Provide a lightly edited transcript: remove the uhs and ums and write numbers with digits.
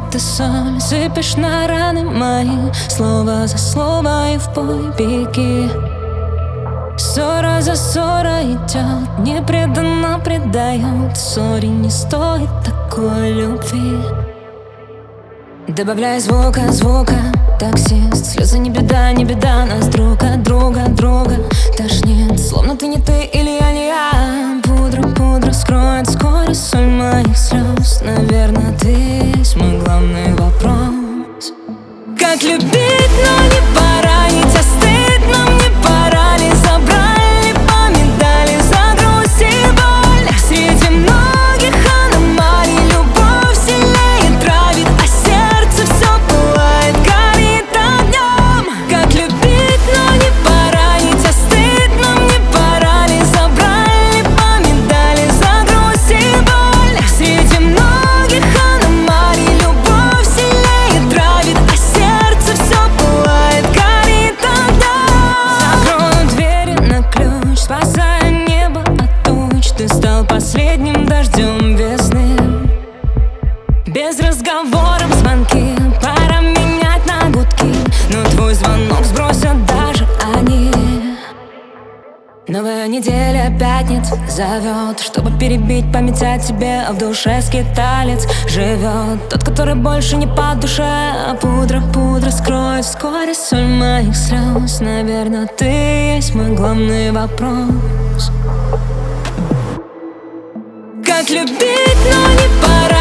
ты соль сыпешь на раны мои, слово за слово и в бой беги. Ссора за ссорой идет, не преданно предает. Ссоре не стоит такой любви. Добавляй звука, таксист. Слезы не беда, нас друг от друга тошнит. Словно ты не ты или я не я. Пудра скроет вскоре соль моих слез. Наверное, ты есть мой главный вопрос. Как любить, но не поранить, а стыдно мне пора ли? Забрали по медали за грусть и боль. Среди многих аномалий любовь сильнее травит, а сердце все пылает, горит огнем. Как любить, но не поранить, а стыдно мне пора ли? Забрали по медали за грусть и боль. Среди многих аномалий любовь сильнее травит, а сердце все пылает, горит огнем. Закрою двери на ключ, спасая небо от туч. Ты стал последним дождем весны. Без разговоров звонки, пора менять на гудки. Но твой звонок сбросят даже они. Новая неделя, пятница зовет, чтобы перебить память о тебе. А в душе скиталец живет, тот, который больше не по душе. А пудра скроет вскоре соль моих слез. Наверное, ты есть мой главный вопрос. Как любить, но не пора.